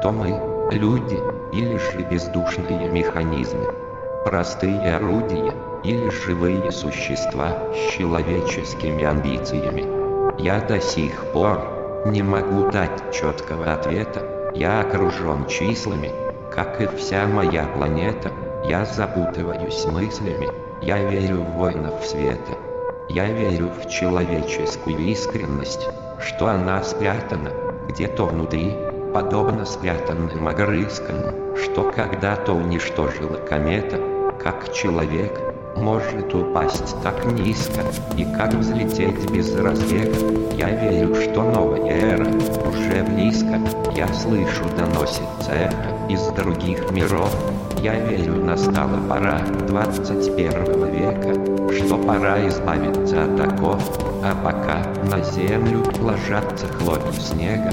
Кто мы, люди или же бездушные механизмы? Простые орудия или живые существа с человеческими амбициями? Я до сих пор не могу дать четкого ответа. Я окружен числами, как и вся моя планета. Я запутываюсь мыслями. Я верю в воинов света. Я верю в человеческую искренность, что она спрятана где-то внутри, подобно спрятанным огрызкам, что когда-то уничтожила комета. Как человек может упасть так низко, и как взлететь без разбега? Я верю, что новая эра уже близко. Я слышу, доносится эхо из других миров. Я верю, настала пора 21 века, что пора избавиться от оков, а пока на землю ложатся хлопья снега,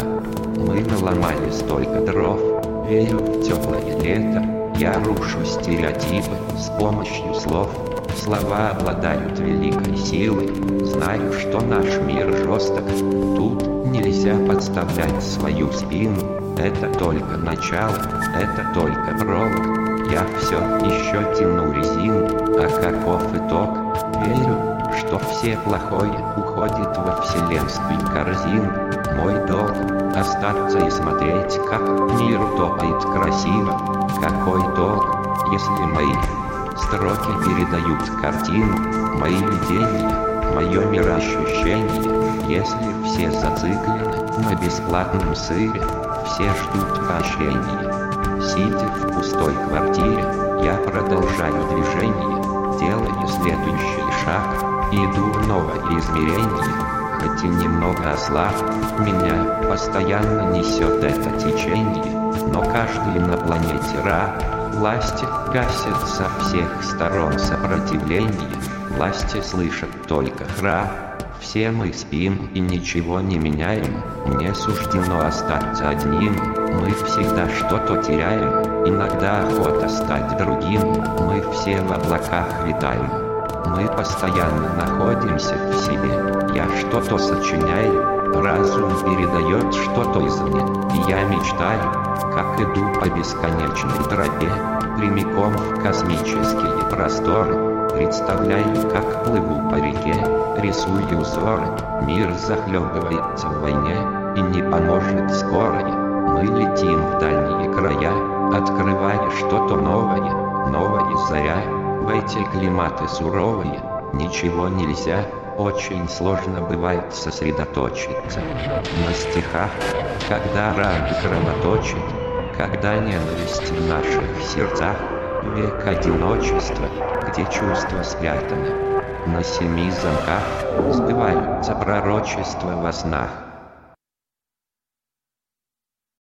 мы наломали столько дров. Верю в теплое лето. Я рушу стереотипы с помощью слов. Слова обладают великой силой. Знаю, что наш мир жесток. Тут нельзя подставлять свою спину. Это только начало, это только пролог. Я все еще тяну резину, а каков итог? Верю, что все плохое уходит во вселенскую корзину. Мой долг — остаться и смотреть, как мир топает красиво. Какой долг, если мои строки передают картину, мои видения, мое мироощущение? Если все зациклены на бесплатном сыре, все ждут поощрения. Сидя в пустой квартире, я продолжаю движение, делаю следующий шаг, иду в новое измерение. Хоть и немного ослаб, меня постоянно несет это течение, но каждый на планете раб. Власти гасят со всех сторон сопротивление, власти слышат только храп. Все мы спим и ничего не меняем, мне суждено остаться одним. Мы всегда что-то теряем, иногда охота стать другим. Мы все в облаках витаем, мы постоянно находимся в себе. Я что-то сочиняю, разум передает что-то извне, и я мечтаю, как иду по бесконечной тропе, прямиком в космические просторы. Представляю, как плыву по реке, рисую узоры. Мир захлебывается в войне, и не поможет скорое. Мы летим в дальние края, открывая что-то новое, новая заря. В эти климаты суровые ничего нельзя, очень сложно бывает сосредоточиться на стихах, когда раны кровоточит, когда ненависть в наших сердцах. Век одиночества, где чувства спрятаны на 7 замках, сбываются пророчества во снах.